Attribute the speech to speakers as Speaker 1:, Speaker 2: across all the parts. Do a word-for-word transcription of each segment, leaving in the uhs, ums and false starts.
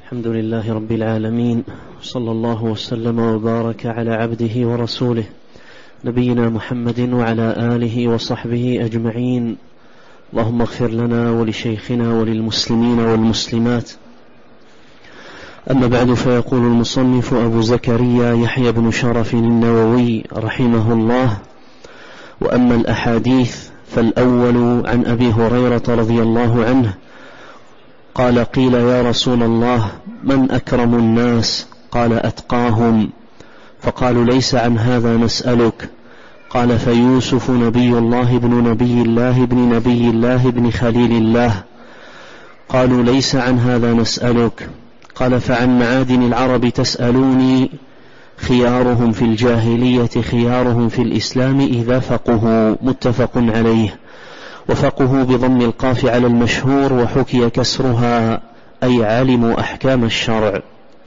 Speaker 1: الحمد لله رب العالمين، صلى الله وسلم وبارك على عبده ورسوله نبينا محمد وعلى آله وصحبه أجمعين. اللهم اغفر لنا ولشيخنا وللمسلمين والمسلمات. أما بعد، فيقول المصنف أبو زكريا يحيى بن شرف النووي رحمه الله: وأما الأحاديث فالأول عن أبي هريرة رضي الله عنه قال: قيل يا رسول الله من أكرم الناس؟ قال: أتقاهم. فقالوا: ليس عن هذا نسألك. قال: فيوسف نبي الله ابن نبي الله ابن نبي الله ابن خليل الله. قالوا: ليس عن هذا نسألك. قال: فعن معادن العرب تسألوني؟ خيارهم في الجاهلية خيارهم في الإسلام إذا فقهوا. متفق عليه. وفقهوا بضم القاف على المشهور، وحكي كسرها، أي علموا أحكام الشرع.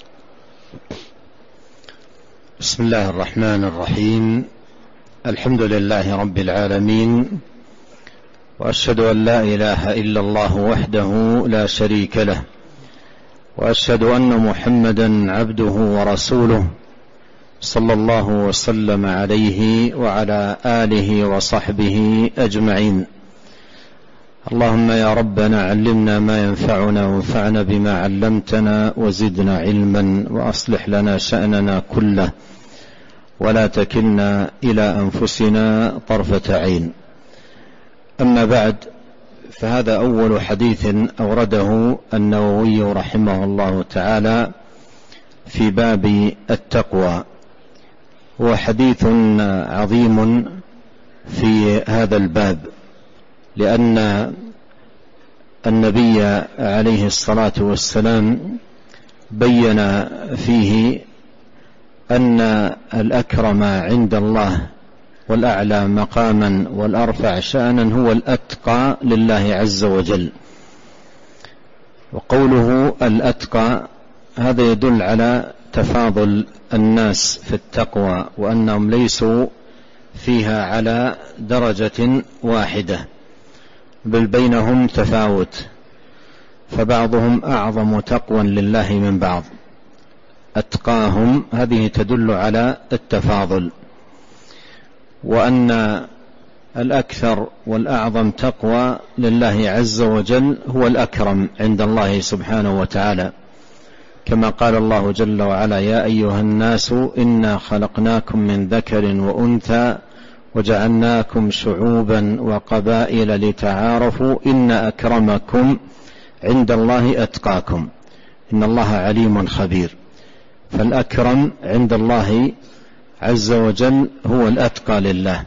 Speaker 2: بسم الله الرحمن الرحيم. الحمد لله رب العالمين، وأشهد أن لا إله إلا الله وحده لا شريك له، وأشهد أن محمدا عبده ورسوله صلى الله وسلم عليه وعلى آله وصحبه أجمعين. اللهم يا ربنا علمنا ما ينفعنا وانفعنا بما علمتنا وزدنا علما، وأصلح لنا شأننا كله ولا تكلنا إلى أنفسنا طرفة عين. أما بعد، فهذا أول حديث أورده النووي رحمه الله تعالى في باب التقوى، هو حديث عظيم في هذا الباب، لأن النبي عليه الصلاة والسلام بين فيه أن الأكرم عند الله والأعلى مقاما والأرفع شأنا هو الأتقى لله عز وجل. وقوله الأتقى هذا يدل على تفاضل الناس في التقوى، وأنهم ليسوا فيها على درجة واحدة، بل بينهم تفاوت، فبعضهم أعظم تقوى لله من بعض. أتقاهم هذه تدل على التفاضل، وأن الأكثر والأعظم تقوى لله عز وجل هو الأكرم عند الله سبحانه وتعالى، كما قال الله جل وعلا: يا أيها الناس إنا خلقناكم من ذكر وأنثى وجعلناكم شعوبا وقبائل لتعارفوا إن أكرمكم عند الله أتقاكم إن الله عليم خبير. فالأكرم عند الله عز وجل هو الأتقى لله.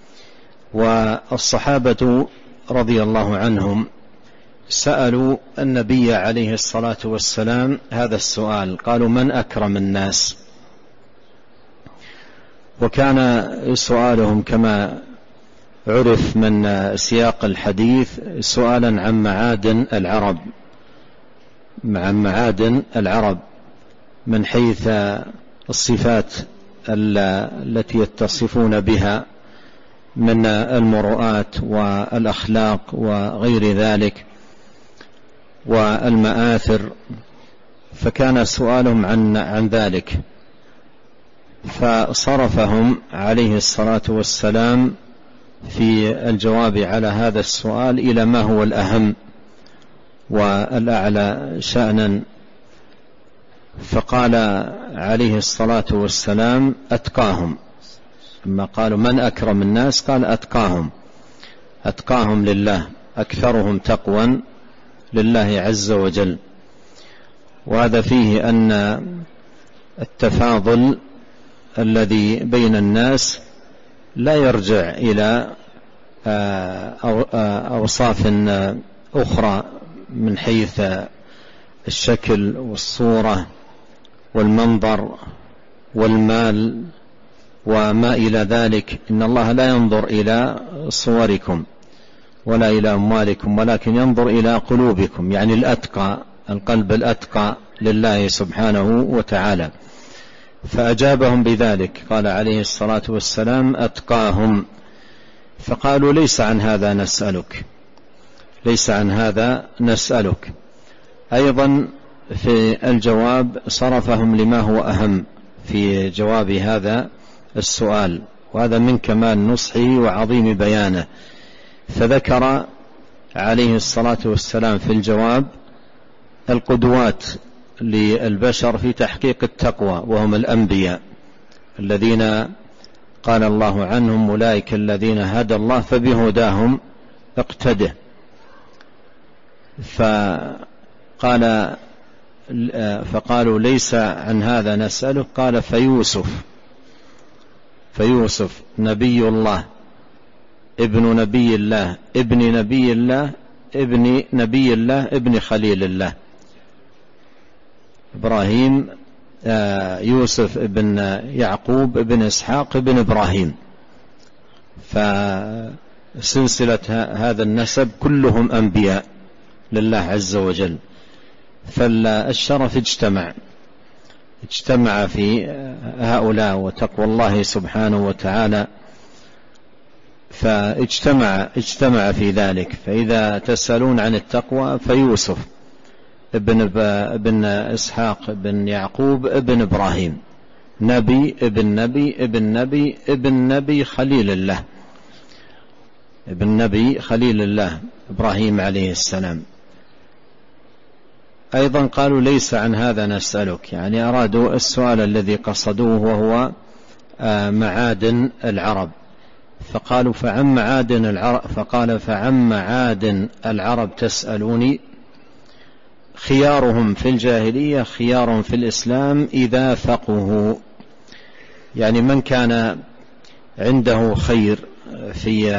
Speaker 2: والصحابة رضي الله عنهم سألوا النبي عليه الصلاة والسلام هذا السؤال، قالوا: من أكرم الناس؟ وكان سؤالهم كما عرف من سياق الحديث سؤالا عن معادن العرب عن معادن العرب من حيث الصفات التي يتصفون بها من المروءات والأخلاق وغير ذلك والمآثر، فكان سؤالهم عن عن ذلك، فصرفهم عليه الصلاة والسلام في الجواب على هذا السؤال إلى ما هو الأهم والأعلى شأنا، فقال عليه الصلاة والسلام: أتقاهم. لما قالوا من أكرم الناس قال: أتقاهم، أتقاهم لله، أكثرهم تقوى لله عز وجل. وهذا فيه أن التفاضل الذي بين الناس لا يرجع إلى أوصاف أخرى من حيث الشكل والصورة والمنظر والمال وما إلى ذلك. إن الله لا ينظر إلى صوركم ولا إلى أموالكم، ولكن ينظر إلى قلوبكم، يعني الأتقى، القلب الأتقى لله سبحانه وتعالى. فأجابهم بذلك، قال عليه الصلاة والسلام: أتقاهم. فقالوا: ليس عن هذا نسألك، ليس عن هذا نسألك. أيضا في الجواب صرفهم لما هو أهم في جواب هذا السؤال، وهذا من كمال نصحه وعظيم بيانه. فذكر عليه الصلاة والسلام في الجواب القدوات للبشر في تحقيق التقوى، وهم الأنبياء الذين قال الله عنهم أولئك الذين هدى الله فبهداهم اقتده. فقال فقالوا ليس عن هذا نسألك، قال فيوسف فيوسف نبي الله ابن نبي الله ابن نبي الله ابن نبي الله ابن خليل الله. إبراهيم يوسف ابن يعقوب ابن إسحاق ابن إبراهيم، فسلسلة هذا النسب كلهم أنبياء لله عز وجل. فالشرف اجتمع اجتمع في هؤلاء وتقوى الله سبحانه وتعالى، فاجتمع اجتمع في ذلك. فإذا تسألون عن التقوى فيوسف ابن ابن إسحاق ابن يعقوب ابن إبراهيم، نبي ابن نبي ابن نبي ابن نبي خليل الله، ابن نبي خليل الله إبراهيم عليه السلام. أيضا قالوا ليس عن هذا نسألك، يعني أرادوا السؤال الذي قصدوه وهو معادن العرب، فقالوا فعن معادن العرب فقال فعن معادن العرب تسألوني، خيارهم في الجاهلية خيار في الإسلام إذا فقهوا. يعني من كان عنده خير في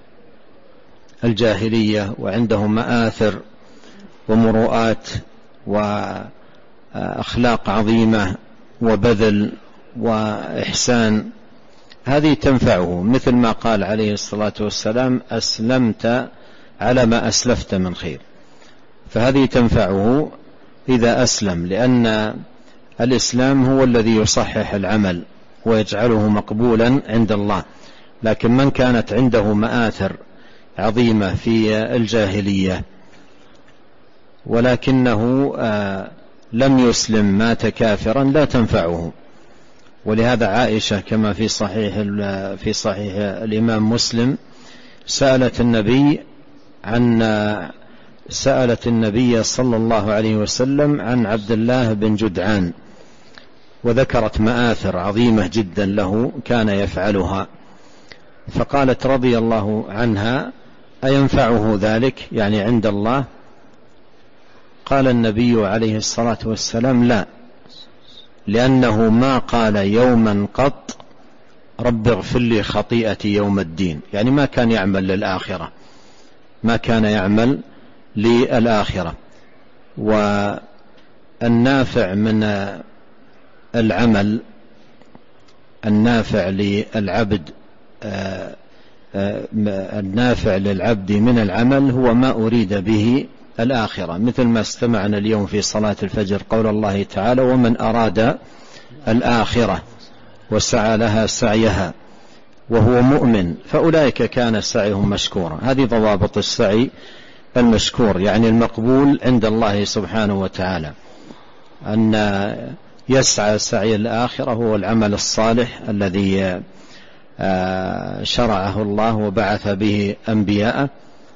Speaker 2: الجاهلية وعنده مآثر ومروءات وأخلاق عظيمة وبذل وإحسان، هذه تنفعه، مثل ما قال عليه الصلاة والسلام أسلمت على ما أسلفت من خير، فهذه تنفعه إذا أسلم، لأن الإسلام هو الذي يصحح العمل ويجعله مقبولا عند الله. لكن من كانت عنده مآثر عظيمة في الجاهلية ولكنه لم يسلم مات كافرا لا تنفعه. ولهذا عائشة كما في صحيح في صحيح الإمام مسلم سألت النبي عن سألت النبي صلى الله عليه وسلم عن عبد الله بن جدعان، وذكرت مآثر عظيمة جدا له كان يفعلها، فقالت رضي الله عنها أينفعه ذلك يعني عند الله؟ قال النبي عليه الصلاة والسلام لا، لأنه ما قال يوما قط رب اغفر لي خطيئتي يوم الدين، يعني ما كان يعمل للآخرة، ما كان يعمل للآخرة. والنافع من العمل النافع للعبد النافع للعبد من العمل هو ما أريد به الآخرة، مثل ما استمعنا اليوم في صلاة الفجر قول الله تعالى ومن أراد الآخرة وسعى لها سعيها وهو مؤمن فأولئك كان سعيهم مشكورا. هذه ضوابط السعي المشكور، يعني المقبول عند الله سبحانه وتعالى، أن يسعى سعي الآخرة هو العمل الصالح الذي شرعه الله وبعث به أنبياءه،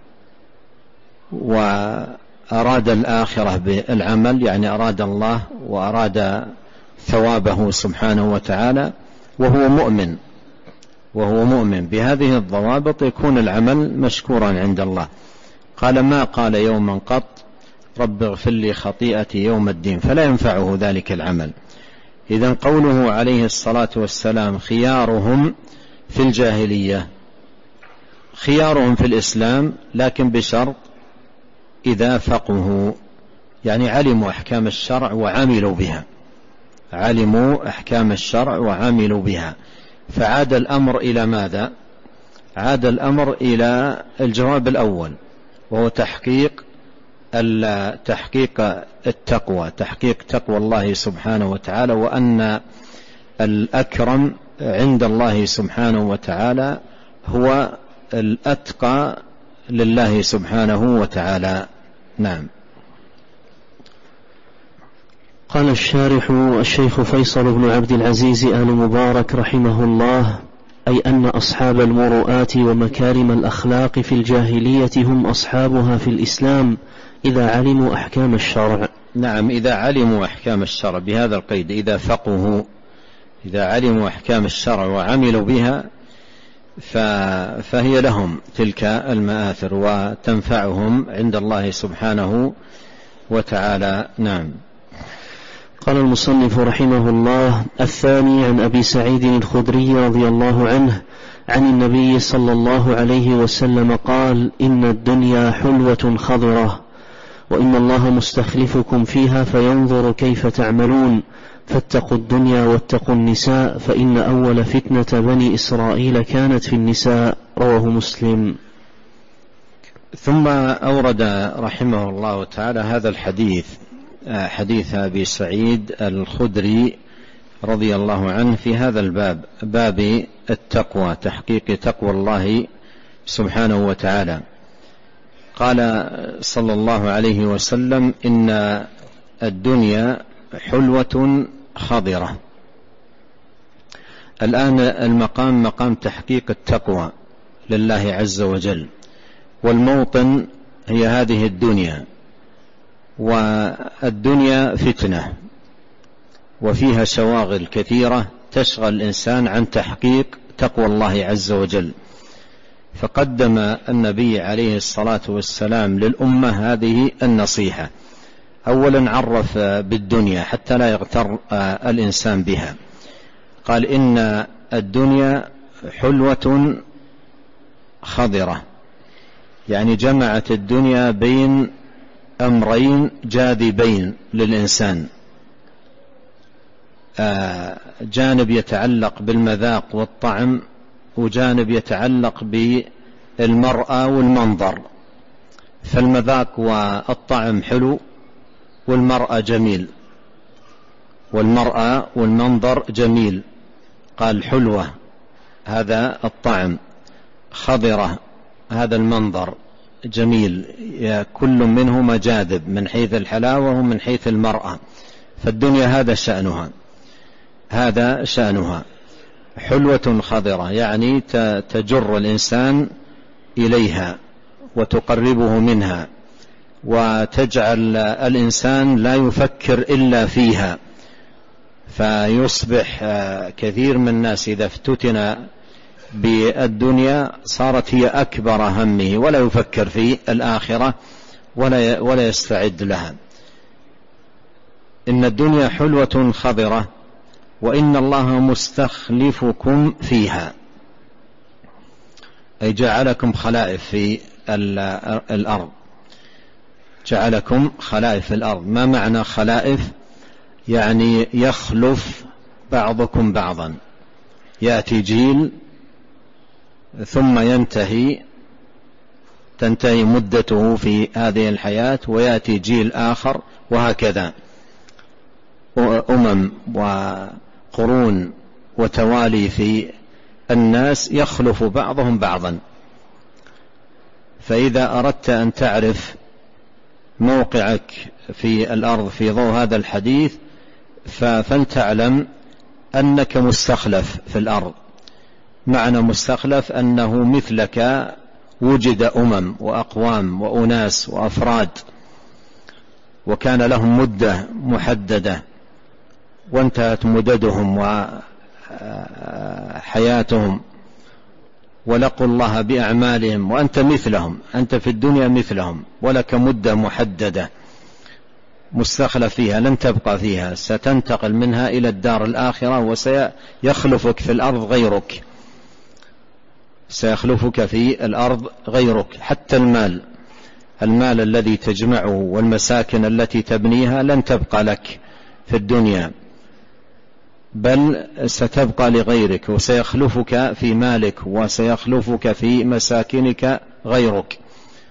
Speaker 2: وأراد الآخرة بالعمل يعني أراد الله وأراد ثوابه سبحانه وتعالى وهو مؤمن وهو مؤمن بهذه الضوابط يكون العمل مشكورا عند الله. قال ما قال يوما قط رب اغفر لي خطيئتي يوم الدين، فلا ينفعه ذلك العمل. إذن قوله عليه الصلاة والسلام خيارهم في الجاهلية خيارهم في الإسلام، لكن بشرط إذا فقهوا، يعني علموا أحكام الشرع وعملوا بها، علموا أحكام الشرع وعملوا بها. فعاد الأمر إلى ماذا؟ عاد الأمر إلى الجواب الأول، وهو تحقيق تحقيق التقوى، تحقيق تقوى الله سبحانه وتعالى، وأن الأكرم عند الله سبحانه وتعالى هو الأتقى لله سبحانه وتعالى. نعم.
Speaker 1: قال الشارح الشيخ فيصل بن عبد العزيز آل مبارك رحمه الله: أي أن أصحاب المروءات ومكارم الأخلاق في الجاهلية هم أصحابها في الإسلام إذا علموا أحكام الشرع.
Speaker 2: نعم، إذا علموا أحكام الشرع، بهذا القيد، إذا فقهوا، إذا علموا أحكام الشرع وعملوا بها فهي لهم تلك المآثر وتنفعهم عند الله سبحانه وتعالى. نعم.
Speaker 1: قال المصنف رحمه الله: الثاني عن أبي سعيد الخدري رضي الله عنه عن النبي صلى الله عليه وسلم قال: إن الدنيا حلوة خضرة، وإن الله مستخلفكم فيها فينظر كيف تعملون، فاتقوا الدنيا واتقوا النساء، فإن أول فتنة بني إسرائيل كانت في النساء. رواه مسلم.
Speaker 2: ثم أورد رحمه الله تعالى هذا الحديث، حديث أبي سعيد الخدري رضي الله عنه في هذا الباب، باب التقوى، تحقيق تقوى الله سبحانه وتعالى. قال صلى الله عليه وسلم: إن الدنيا حلوة خضرة. الآن المقام مقام تحقيق التقوى لله عز وجل، والموطن هي هذه الدنيا، والدنيا فتنة وفيها شواغل كثيرة تشغل الإنسان عن تحقيق تقوى الله عز وجل. فقدم النبي عليه الصلاة والسلام للأمة هذه النصيحة. أولا عرف بالدنيا حتى لا يغتر الإنسان بها، قال: إن الدنيا حلوة خضرة، يعني جمعت الدنيا بين أمرين جاذبين للإنسان، جانب يتعلق بالمذاق والطعم، وجانب يتعلق بالمرأة والمنظر. فالمذاق والطعم حلو، والمرأة جميل، والمرأة والمنظر جميل. قال: حلوة هذا الطعم، خضرة هذا المنظر جميل، كل منهما جاذب من حيث الحلاوة ومن حيث المرأة. فالدنيا هذا شأنها، هذا شأنها، حلوة خضرة، يعني تجر الإنسان إليها وتقربه منها، وتجعل الإنسان لا يفكر إلا فيها. فيصبح كثير من الناس إذا افتتن بالدنيا صارت هي أكبر همه، ولا يفكر في الآخرة ولا ولا يستعد لها. إن الدنيا حلوة خضرة، وإن الله مستخلفكم فيها، أي جعلكم خلائف في الأرض، جعلكم خلائف في الأرض. ما معنى خلائف؟ يعني يخلف بعضكم بعضا، يأتي جيل ثم ينتهي تنتهي مدته في هذه الحياة، ويأتي جيل آخر، وهكذا أمم وقرون وتوالي في الناس يخلف بعضهم بعضا. فإذا أردت أن تعرف موقعك في الأرض في ضوء هذا الحديث فلتعلم أنك مستخلف في الأرض. معنى مستخلف أنه مثلك وجد أمم وأقوام وأناس وأفراد، وكان لهم مدة محددة وانتهت مددهم وحياتهم، ولقوا الله بأعمالهم، وأنت مثلهم، أنت في الدنيا مثلهم، ولك مدة محددة مستخلف فيها، لن تبقى فيها، ستنتقل منها إلى الدار الآخرة، وسيخلفك في الأرض غيرك، سيخلفك في الأرض غيرك. حتى المال المال الذي تجمعه والمساكن التي تبنيها لن تبقى لك في الدنيا، بل ستبقى لغيرك، وسيخلفك في مالك وسيخلفك في مساكنك غيرك.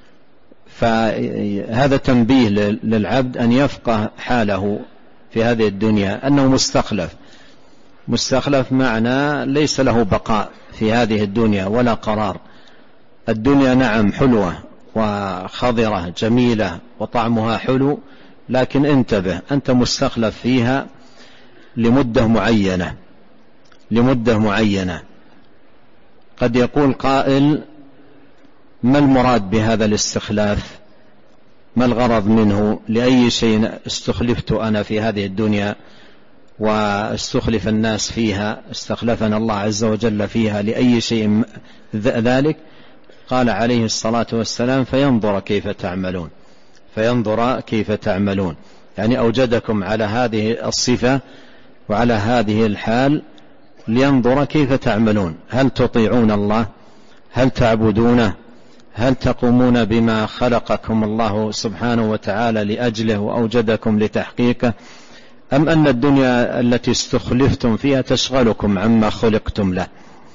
Speaker 2: فهذا تنبيه للعبد أن يفقه حاله في هذه الدنيا أنه مستخلف. مستخلف معنى ليس له بقاء في هذه الدنيا ولا قرار. الدنيا نعم حلوة وخضرة جميلة وطعمها حلو، لكن انتبه، أنت مستخلف فيها لمدة معينة لمدة معينة. قد يقول قائل: ما المراد بهذا الاستخلاف؟ ما الغرض منه؟ لأي شيء استخلفت أنا في هذه الدنيا واستخلف الناس فيها؟ استخلفنا الله عز وجل فيها لأي شيء ذلك؟ قال عليه الصلاة والسلام: فينظر كيف تعملون فينظر كيف تعملون يعني أوجدكم على هذه الصفة وعلى هذه الحال لينظر كيف تعملون. هل تطيعون الله؟ هل تعبدونه؟ هل تقومون بما خلقكم الله سبحانه وتعالى لأجله وأوجدكم لتحقيقه؟ أم أن الدنيا التي استخلفتم فيها تشغلكم عما خلقتم له؟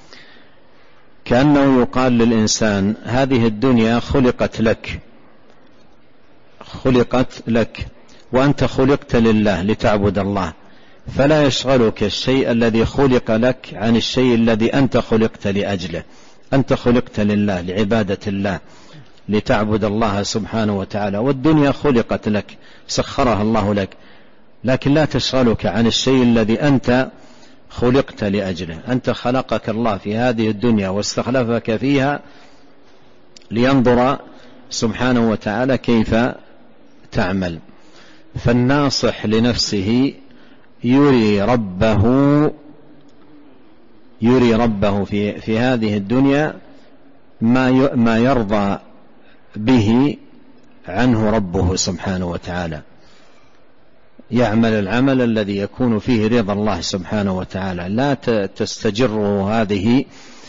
Speaker 2: كأنه يقال للإنسان: هذه الدنيا خلقت لك خلقت لك وأنت خلقت لله لتعبد الله، فلا يشغلك الشيء الذي خلق لك عن الشيء الذي أنت خلقت لأجله. أنت خلقت لله لعبادة الله لتعبد الله سبحانه وتعالى، والدنيا خلقت لك سخرها الله لك، لكن لا تشغلك عن الشيء الذي أنت خلقت لأجله. أنت خلقك الله في هذه الدنيا واستخلفك فيها لينظر سبحانه وتعالى كيف تعمل. فالناصح لنفسه يري ربه يري ربه في في هذه الدنيا ما ما يرضى به عنه ربه سبحانه وتعالى، يعمل العمل الذي يكون فيه رضا الله سبحانه وتعالى. لا تستجره هذه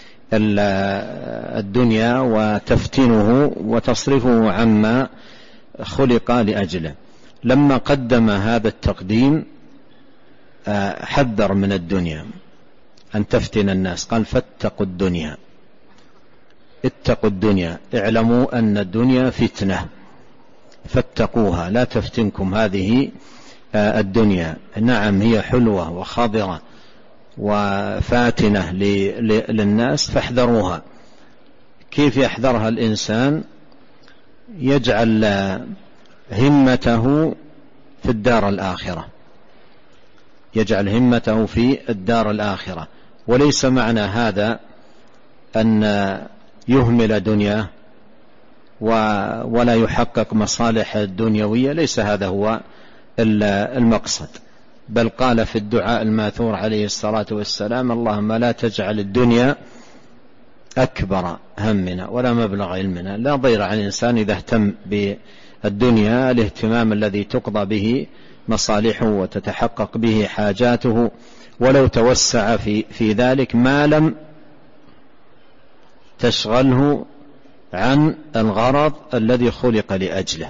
Speaker 2: الدنيا وتفتنه وتصرفه عما خلق لأجله. لما قدم هذا التقديم حذر من الدنيا أن تفتن الناس، قال: فاتقوا الدنيا اتقوا الدنيا اعلموا أن الدنيا فتنة فاتقوها لا تفتنكم هذه الدنيا. نعم هي حلوة وخضرة وفاتنة للناس فاحذروها. كيف يحذرها الإنسان؟ يجعل همته في الدار الآخرة يجعل همته في الدار الآخرة وليس معنى هذا أن يهمل دنياه ولا يحقق مصالح الدنيوية، ليس هذا هو المقصد. بل قال في الدعاء الماثور عليه الصلاة والسلام: اللهم لا تجعل الدنيا أكبر همنا ولا مبلغ علمنا. لا ضير عن الإنسان إذا اهتم بالدنيا الاهتمام الذي تقضى به مصالحه وتتحقق به حاجاته، ولو توسع في, في ذلك ما لم تشغله عن الغرض الذي خلق لأجله.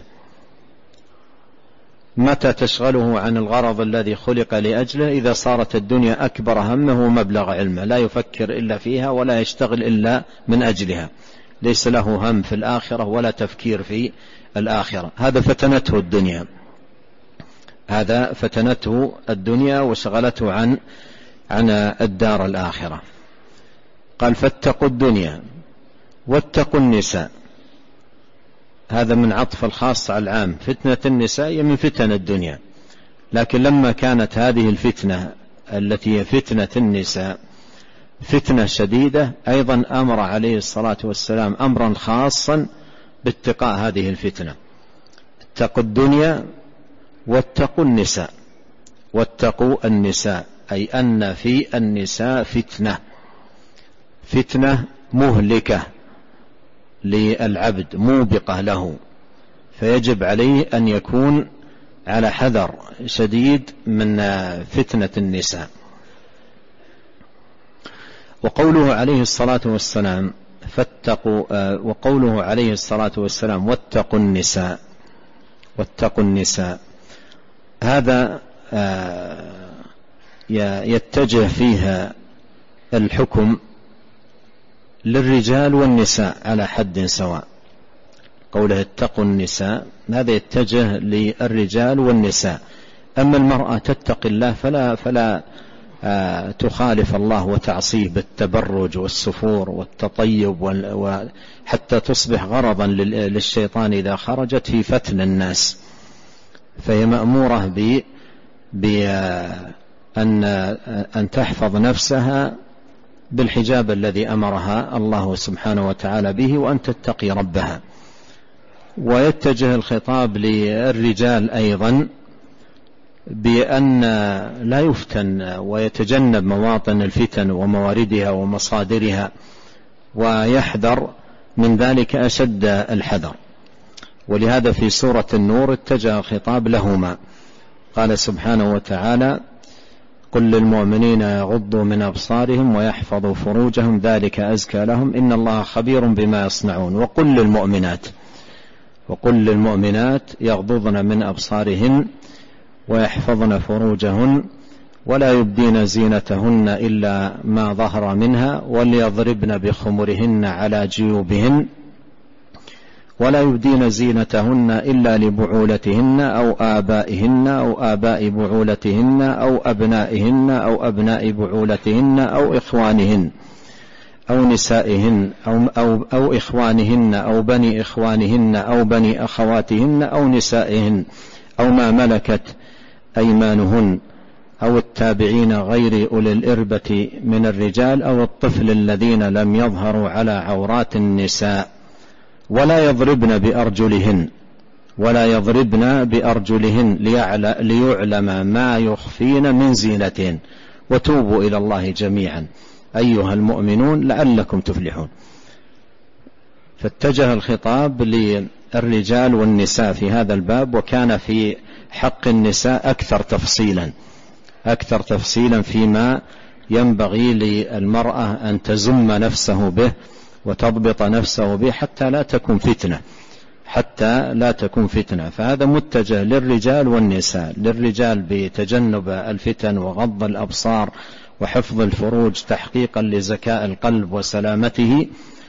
Speaker 2: متى تشغله عن الغرض الذي خلق لأجله؟ إذا صارت الدنيا أكبر همه ومبلغ علمه، لا يفكر إلا فيها ولا يشتغل إلا من أجلها، ليس له هم في الآخرة ولا تفكير في الآخرة. هذا فتنته الدنيا هذا فتنته الدنيا وشغلته عن عن الدار الآخرة. قال: فاتقوا الدنيا واتقوا النساء. هذا من عطف الخاص على العام. فتنة النساء هي من فتن الدنيا، لكن لما كانت هذه الفتنة التي هي فتنة النساء فتنة شديدة، أيضا أمر عليه الصلاة والسلام أمرا خاصا باتقاء هذه الفتنة. اتقوا الدنيا واتقوا النساء. واتقوا النساء أي أن في النساء فتنة فتنة مهلكة للعبد موبقة له، فيجب عليه أن يكون على حذر شديد من فتنة النساء. وقوله عليه الصلاة والسلام فاتقوا وقوله عليه الصلاة والسلام واتقوا النساء واتقوا النساء هذا يتجه فيها الحكم للرجال والنساء على حد سواء. قوله اتقوا النساء هذا يتجه للرجال والنساء. أما المرأة تتقي الله فلا فلا تخالف الله وتعصيه بالتبرج والسفور والتطيب وحتى تصبح غرضا للشيطان إذا خرجت في فتن الناس. فهي مأمورة بأن أن تحفظ نفسها بالحجاب الذي أمرها الله سبحانه وتعالى به، وأن تتقي ربها. ويتجه الخطاب للرجال أيضا بأن لا يفتن ويتجنب مواطن الفتن ومواردها ومصادرها، ويحذر من ذلك أشد الحذر. ولهذا في سورة النور اتجه الخطاب لهما، قال سبحانه وتعالى: قل للمؤمنين يغضوا من أبصارهم ويحفظوا فروجهم ذلك أزكى لهم إن الله خبير بما يصنعون. وقل للمؤمنات وقل للمؤمنات يغضضن من أبصارهن ويحفظن فروجهن ولا يبدين زينتهن إلا ما ظهر منها وليضربن بخمرهن على جيوبهن ولا يبدين زينتهن إلا لبعولتهن أو آبائهن أو آباء بعولتهن أو أبنائهن أو أبناء بعولتهن أو إخوانهن أو نسائهن أو, أو, أو إخوانهن أو بني إخوانهن أو بني أخواتهن أو نسائهن أو ما ملكت أيمانهن أو التابعين غير أولي الإربة من الرجال أو الطفل الذين لم يظهروا على عورات النساء ولا يضربن بأرجلهن ولا يضربن بأرجلهن ليعلم ما يخفين من زينتهن وتوبوا إلى الله جميعا أيها المؤمنون لعلكم تفلحون. فاتجه الخطاب للرجال والنساء في هذا الباب، وكان في حق النساء أكثر تفصيلا أكثر تفصيلا فيما ينبغي للمرأة أن تزم نفسه به وتضبط نفسه به حتى لا تكون فتنة حتى لا تكون فتنة. فهذا متجه للرجال والنساء، للرجال بتجنب الفتن وغض الأبصار وحفظ الفروج تحقيقا لزكاء القلب وسلامته،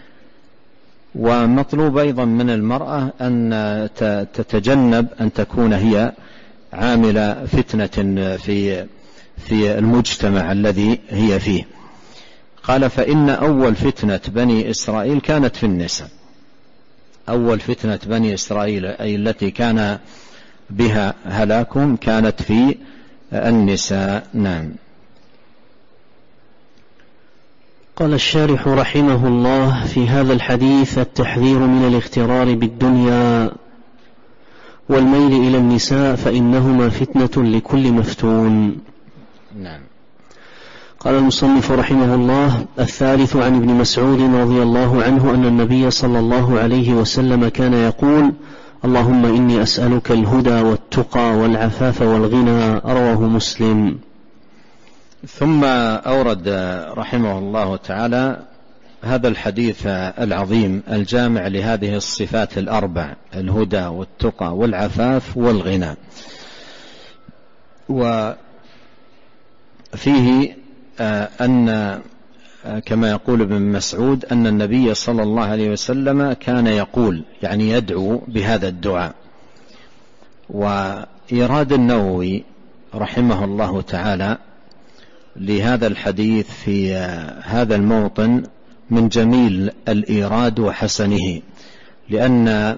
Speaker 2: ومطلوب أيضا من المرأة أن تتجنب أن تكون هي عاملة فتنة في في المجتمع الذي هي فيه. قال: فإن أول فتنة بني إسرائيل كانت في النساء. أول فتنة بني إسرائيل أي التي كان بها هلاكهم كانت في النساء. نعم.
Speaker 1: قال الشارح رحمه الله: في هذا الحديث التحذير من الاغترار بالدنيا والميل إلى النساء فإنهما فتنة لكل مفتون.
Speaker 2: نعم.
Speaker 1: قال المصنف رحمه الله: الثالث عن ابن مسعود رضي الله عنه أن النبي صلى الله عليه وسلم كان يقول: اللهم إني أسألك الهدى والتقى والعفاف والغنى. رواه مسلم.
Speaker 2: ثم أورد رحمه الله تعالى هذا الحديث العظيم الجامع لهذه الصفات الأربع: الهدى والتقى والعفاف والغنى. وفيه أن كما يقول ابن مسعود أن النبي صلى الله عليه وسلم كان يقول، يعني يدعو بهذا الدعاء. وإيراد النووي رحمه الله تعالى لهذا الحديث في هذا الموطن من جميل الإيراد وحسنه، لأن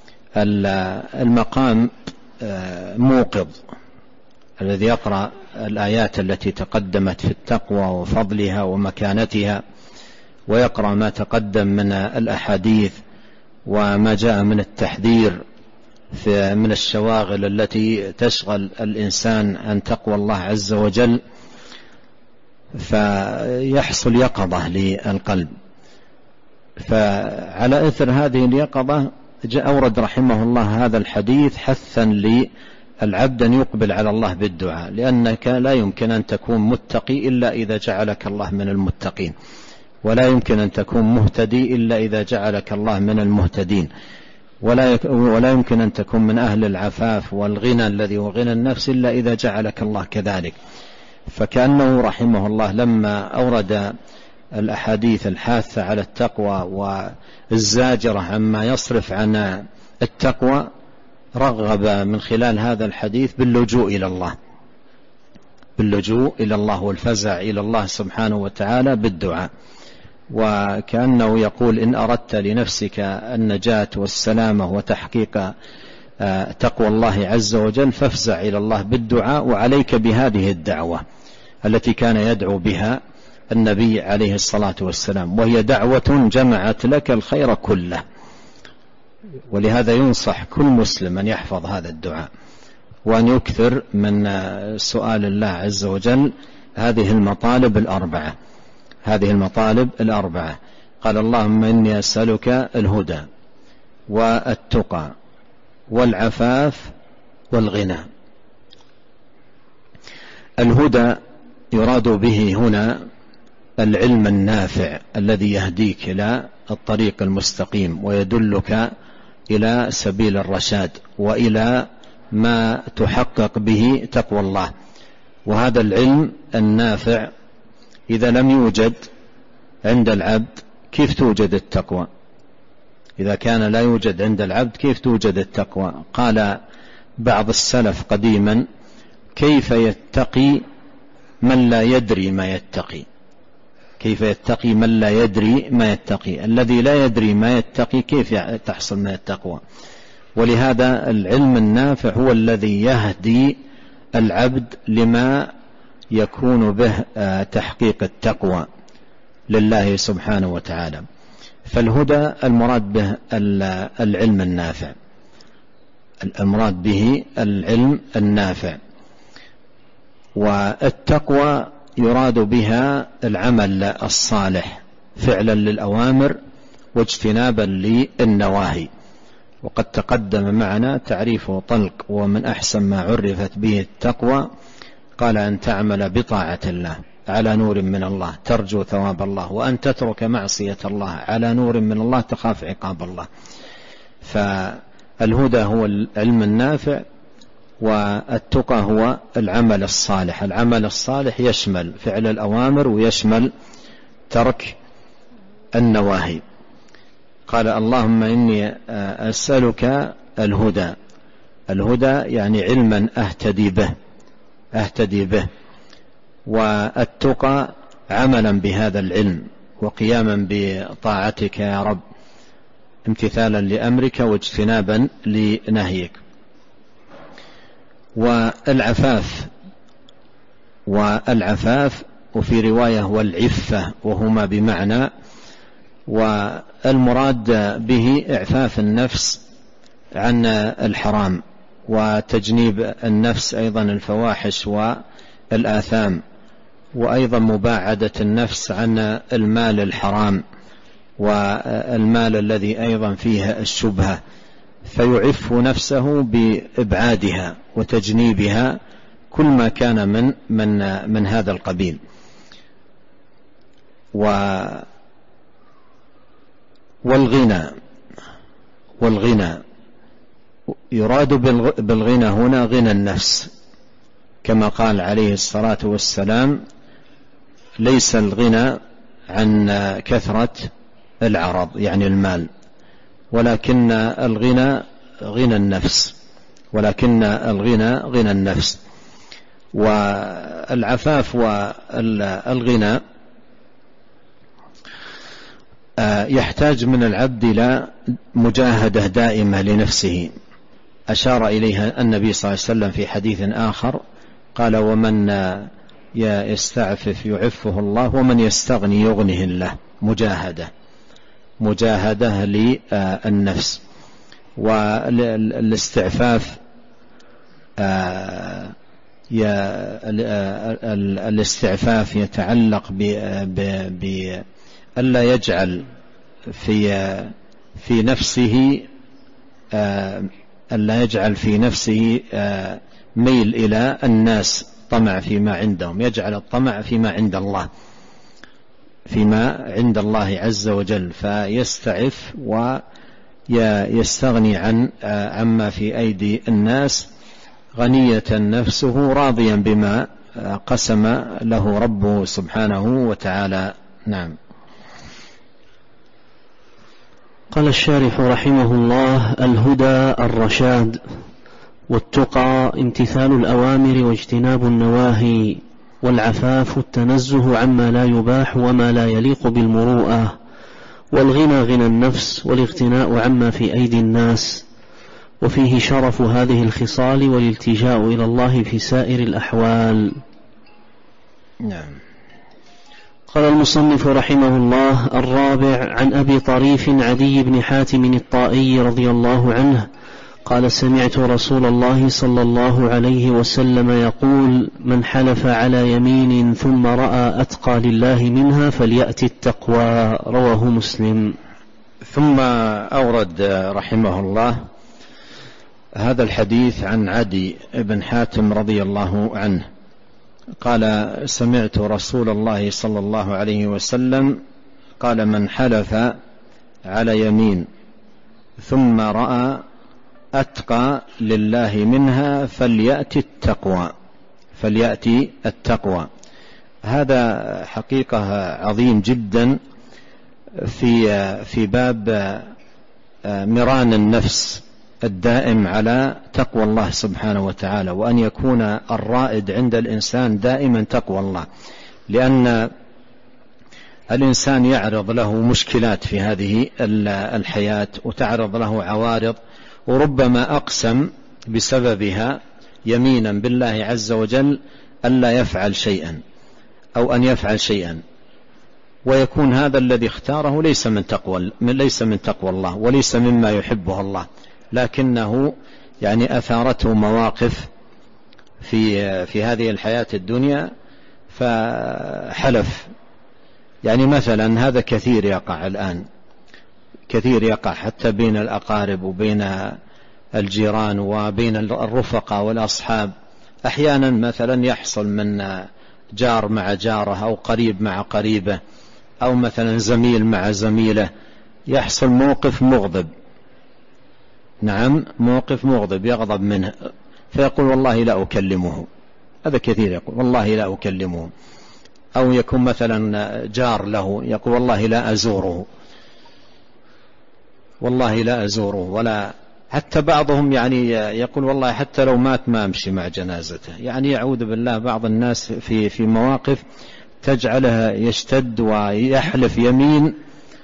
Speaker 2: المقام موقظ. الذي يقرأ الآيات التي تقدمت في التقوى وفضلها ومكانتها، ويقرأ ما تقدم من الأحاديث وما جاء من التحذير من الشواغل التي تشغل الإنسان عن تقوى الله عز وجل، فيحصل يقظة للقلب. فعلى إثر هذه اليقظة جاء أورد رحمه الله هذا الحديث حثا للعبد أن يقبل على الله بالدعاء، لأنك لا يمكن أن تكون متقي إلا إذا جعلك الله من المتقين، ولا يمكن أن تكون مهتدي إلا إذا جعلك الله من المهتدين، ولا ولا يمكن أن تكون من أهل العفاف والغنى الذي هو غنى النفس إلا إذا جعلك الله كذلك. فكأنه رحمه الله لما أورد الأحاديث الحاثة على التقوى والزاجرة عما يصرف عن التقوى، رغب من خلال هذا الحديث باللجوء إلى الله باللجوء إلى الله والفزع إلى الله سبحانه وتعالى بالدعاء. وكأنه يقول: إن أردت لنفسك النجاة والسلامة وتحقيق تقوى الله عز وجل فافزع إلى الله بالدعاء، وعليك بهذه الدعوة التي كان يدعو بها النبي عليه الصلاة والسلام، وهي دعوة جمعت لك الخير كله. ولهذا ينصح كل مسلم أن يحفظ هذا الدعاء، وأن يكثر من سؤال الله عز وجل هذه المطالب الأربعة هذه المطالب الأربعة قال: اللهم إني أسألك الهدى والتقى والعفاف والغنى. الهدى يراد به هنا العلم النافع الذي يهديك إلى الطريق المستقيم ويدلك إلى سبيل الرشاد وإلى ما تحقق به تقوى الله. وهذا العلم النافع إذا لم يوجد عند العبد كيف توجد التقوى؟ إذا كان لا يوجد عند العبد كيف توجد التقوى؟ قال بعض السلف قديما: كيف يتقي من لا يدري ما يتقي؟ كيف يتقي من لا يدري ما يتقي؟ الذي لا يدري ما يتقي كيف تحصل من التقوى؟ ولهذا العلم النافع هو الذي يهدي العبد لما يكون به تحقيق التقوى لله سبحانه وتعالى. فالهدى المراد به العلم النافع، المراد به العلم النافع. والتقوى يراد بها العمل الصالح، فعلا للأوامر واجتنابا للنواهي. وقد تقدم معنا تعريف طلق: ومن أحسن ما عرفت به التقوى قال أن تعمل بطاعة الله على نور من الله ترجو ثواب الله، وأن تترك معصية الله على نور من الله تخاف عقاب الله. فالهدى هو العلم النافع، والتقى هو العمل الصالح. العمل الصالح يشمل فعل الأوامر ويشمل ترك النواهي. قال: اللهم إني أسألك الهدى. الهدى يعني علما أهتدي به أهتدي به والتقى عملا بهذا العلم وقياما بطاعتك يا رب، امتثالا لأمرك واجتنابا لنهيك. والعفاف والعفاف وفي رواية والعفة، وهما بمعنى. والمراد به إعفاف النفس عن الحرام، وتجنيب النفس أيضا الفواحش والآثام، وأيضا مباعدة النفس عن المال الحرام والمال الذي أيضا فيه الشبهة، فيعف نفسه بإبعادها وتجنيبها كل ما كان من من من هذا القبيل. والغنى والغنى يراد بالغنى هنا غنى النفس، كما قال عليه الصلاة والسلام: ليس الغنى عن كثرة العرض يعني المال، ولكن الغنى غنى النفس ولكن الغنى غنى النفس. والعفاف والغنى يحتاج من العبد إلى مجاهدة دائمة لنفسه، أشار إليها النبي صلى الله عليه وسلم في حديث آخر قال: ومن يستعفف يعفه الله، ومن يستغني يغنه الله. مجاهدة مجاهدة للنفس. والاستعفاف الاستعفاف يتعلق بألا يجعل في في نفسه ألا يجعل في نفسه ميل إلى الناس، طمع فيما عندهم، يجعل الطمع فيما عند الله فيما عند الله عز وجل، فيستعف ويستغني عن عما في أيدي الناس، غنية نفسه راضيا بما قسم له ربه سبحانه وتعالى. نعم.
Speaker 1: قال الشارح رحمه الله: الهدى الرشاد، والتقى امتثال الأوامر واجتناب النواهي، والعفاف التنزه عما لا يباح وما لا يليق بالمروءة، والغنى غنى النفس والاغتناء عما في أيدي الناس، وفيه شرف هذه الخصال والالتجاء إلى الله في سائر الأحوال.
Speaker 2: نعم.
Speaker 1: قال المصنف رحمه الله: الرابع، عن أبي طريف عدي بن حاتم الطائي رضي الله عنه قال: سمعت رسول الله صلى الله عليه وسلم يقول: من حلف على يمين ثم رأى أتقى لله منها فليأتي التقوى. رواه مسلم.
Speaker 2: ثم أورد رحمه الله هذا الحديث عن عدي بن حاتم رضي الله عنه قال: سمعت رسول الله صلى الله عليه وسلم قال: من حلف على يمين ثم رأى أتقى لله منها فليأتي التقوى فليأتي التقوى. هذا حقيقة عظيم جدا في في باب مران النفس الدائم على تقوى الله سبحانه وتعالى، وأن يكون الرائد عند الإنسان دائما تقوى الله، لأن الإنسان يعرض له مشكلات في هذه الحياة وتعرض له عوارض، وربما أقسم بسببها يمينا بالله عز وجل ألا يفعل شيئا أو أن يفعل شيئا، ويكون هذا الذي اختاره ليس من تقوى ليس من تقوى الله وليس مما يحبه الله، لكنه يعني أثارته مواقف في في هذه الحياة الدنيا فحلف. يعني مثلا هذا كثير يقع الآن، كثير يقع حتى بين الأقارب وبين الجيران وبين الرفقاء والأصحاب. أحيانا مثلا يحصل من جار مع جاره أو قريب مع قريبه أو مثلا زميل مع زميله، يحصل موقف مغضب، نعم موقف مغضب يغضب منه فيقول: والله لا أكلمه. هذا كثير يقول: والله لا أكلمه. أو يكون مثلا جار له يقول: والله لا أزوره، والله لا أزوره. ولا حتى بعضهم يعني يقول: والله حتى لو مات ما أمشي مع جنازته. يعني يعوذ بالله بعض الناس في في مواقف تجعله يشتد ويحلف يمين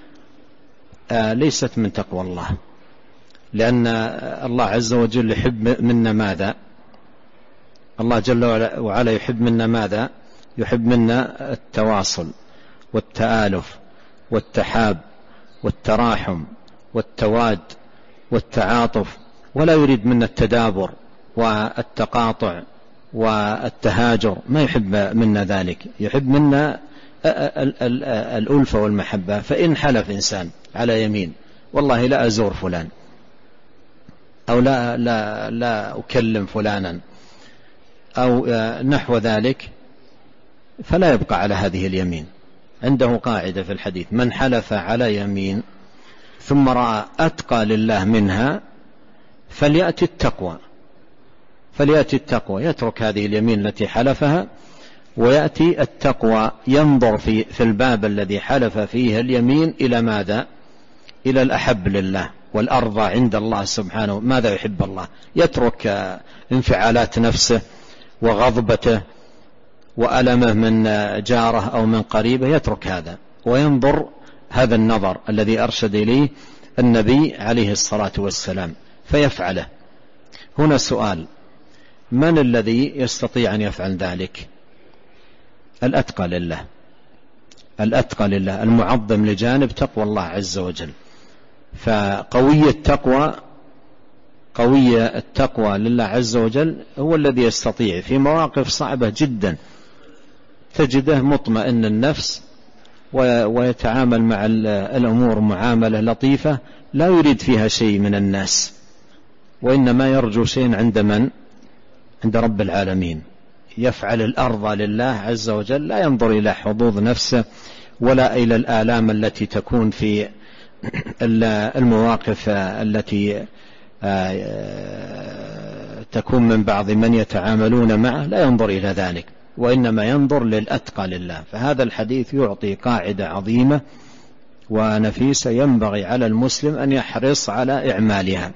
Speaker 2: آه ليست من تقوى الله، لأن الله عز وجل يحب منا ماذا؟ الله جل وعلا يحب منا ماذا؟ يحب منا التواصل والتآلف والتحاب والتراحم والتواد والتعاطف، ولا يريد منا التدابر والتقاطع والتهاجر، ما يحب منا ذلك، يحب منا الألفة والمحبة. فإن حلف إنسان على يمين: والله لا أزور فلان أو لا, لا, لا أكلم فلانا أو نحو ذلك، فلا يبقى على هذه اليمين. عنده قاعدة في الحديث: من حلف على يمين ثم رأى أتقى لله منها فليأتي التقوى فليأتي التقوى يترك هذه اليمين التي حلفها ويأتي التقوى، ينظر في, في الباب الذي حلف فيه اليمين إلى ماذا؟ إلى الأحب لله والأرضى عند الله سبحانه. ماذا يحب الله؟ يترك انفعالات نفسه وغضبته وألمه من جاره أو من قريبه، يترك هذا وينظر هذا النظر الذي أرشد إليه النبي عليه الصلاة والسلام فيفعله. هنا سؤال: من الذي يستطيع أن يفعل ذلك؟ الأتقى لله، الأتقى لله المعظم لجانب تقوى الله عز وجل. فقوي التقوى قوي التقوى لله عز وجل هو الذي يستطيع في مواقف صعبة جدا تجده مطمئن النفس ويتعامل مع الأمور معاملة لطيفة، لا يريد فيها شيء من الناس، وإنما يرجو شيء عند من؟ عند رب العالمين. يفعل الأرض لله عز وجل، لا ينظر إلى حظوظ نفسه ولا إلى الآلام التي تكون في المواقف التي تكون من بعض من يتعاملون معه، لا ينظر إلى ذلك، وإنما ينظر للأتقى لله. فهذا الحديث يعطي قاعدة عظيمة ونفيسة ينبغي على المسلم أن يحرص على إعمالها.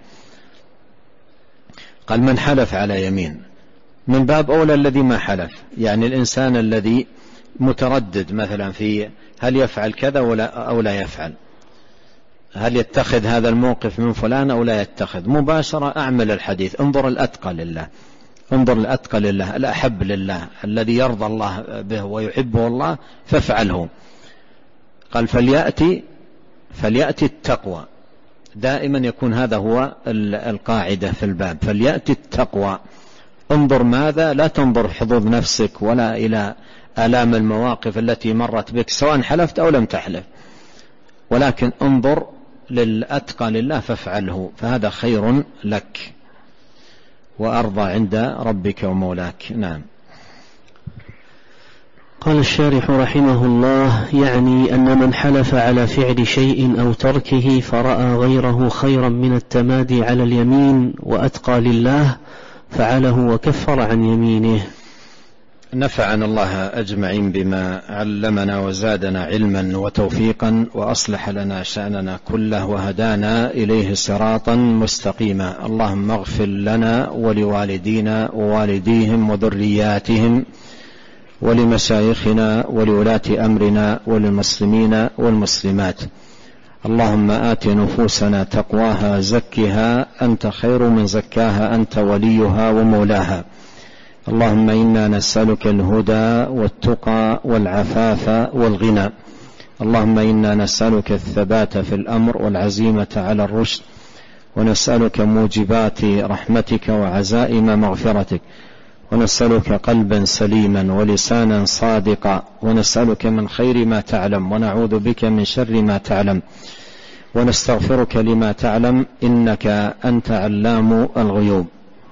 Speaker 2: قال: من حلف على يمين، من باب أولى الذي ما حلف، يعني الإنسان الذي متردد مثلا في هل يفعل كذا ولا أو لا يفعل، هل يتخذ هذا الموقف من فلان أو لا يتخذ؟ مباشرة أعمل الحديث، انظر الأتقى لله، انظر الأتقى لله، الأحب لله، الذي يرضى الله به ويحبه الله فافعله. قال فليأتي فليأتي التقوى، دائما يكون هذا هو القاعدة في الباب، فليأتي التقوى. انظر ماذا، لا تنظر حظوظ نفسك ولا إلى آلام المواقف التي مرت بك سواء حلفت أو لم تحلف، ولكن انظر للأتقى لله فافعله، فهذا خير لك وأرضى عند ربك ومولاك. نعم.
Speaker 1: قال الشارح رحمه الله: يعني أن من حلف على فعل شيء أو تركه فرأى غيره خيرا من التمادي على اليمين وأتقى لله فعله وكفر عن يمينه.
Speaker 2: نفعنا الله أجمعين بما علمنا وزادنا علما وتوفيقا وأصلح لنا شأننا كله وهدانا إليه صراطا مستقيما. اللهم اغفر لنا ولوالدينا ووالديهم وذرياتهم ولمشايخنا ولولاة أمرنا وللمسلمين والمسلمات. اللهم آت نفوسنا تقواها زكها أنت خير من زكاها أنت وليها ومولاها. اللهم إنا نسألك الهدى والتقى والعفاف والغنى. اللهم إنا نسألك الثبات في الأمر والعزيمة على الرشد، ونسألك موجبات رحمتك وعزائم مغفرتك، ونسألك قلبا سليما ولسانا صادقا، ونسألك من خير ما تعلم ونعوذ بك من شر ما تعلم، ونستغفرك لما تعلم إنك أنت علام الغيوب.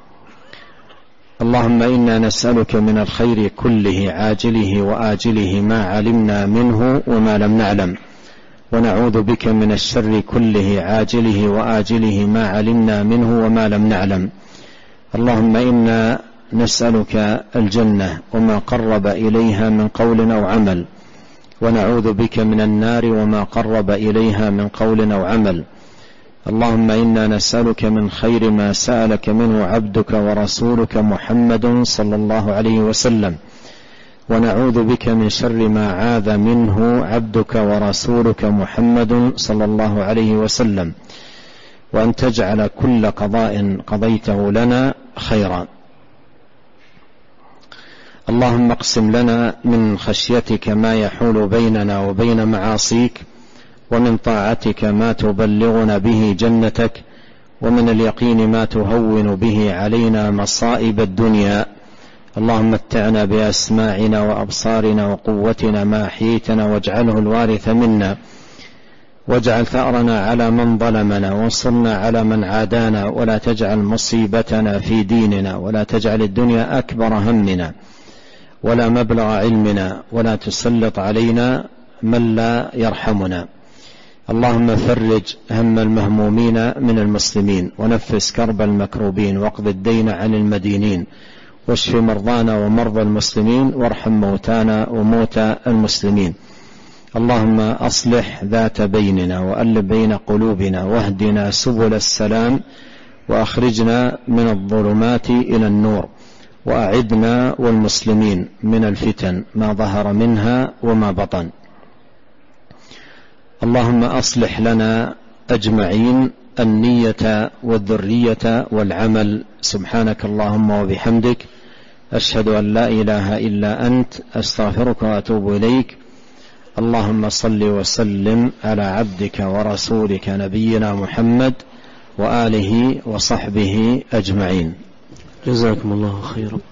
Speaker 2: اللهم إنا نسألك من الخير كله عاجله وآجله ما علمنا منه وما لم نعلم، ونعوذ بك من الشر كله عاجله وآجله ما علمنا منه وما لم نعلم. اللهم إنا نسألك الجنة وما قرب إليها من قول أو عمل، ونعوذ بك من النار وما قرب إليها من قول أو عمل. اللهم إنا نسألك من خير ما سألك منه عبدك ورسولك محمد صلى الله عليه وسلم، ونعوذ بك من شر ما عاذ منه عبدك ورسولك محمد صلى الله عليه وسلم، وأن تجعل كل قضاء قضيته لنا خيرا. اللهم اقسم لنا من خشيتك ما يحول بيننا وبين معاصيك، ومن طاعتك ما تبلغنا به جنتك، ومن اليقين ما تهون به علينا مصائب الدنيا. اللهم متعنا بأسماعنا وأبصارنا وقوتنا ما أحييتنا، واجعله الوارث منا، واجعل ثأرنا على من ظلمنا، وانصرنا على من عادانا، ولا تجعل مصيبتنا في ديننا، ولا تجعل الدنيا أكبر همنا ولا مبلغ علمنا، ولا تسلط علينا من لا يرحمنا. اللهم فرج هم المهمومين من المسلمين، ونفس كرب المكروبين، واقض الدين عن المدينين، واشف مرضانا ومرضى المسلمين، وارحم موتانا وموتى المسلمين. اللهم أصلح ذات بيننا، وألف بين قلوبنا، واهدنا سبل السلام، وأخرجنا من الظلمات إلى النور، وأعدنا والمسلمين من الفتن ما ظهر منها وما بطن. اللهم أصلح لنا أجمعين النية والذرية والعمل. سبحانك اللهم وبحمدك، أشهد أن لا إله إلا أنت، أستغفرك وأتوب إليك. اللهم صل وسلم على عبدك ورسولك نبينا محمد وآله وصحبه أجمعين.
Speaker 1: جزاكم الله خيرا.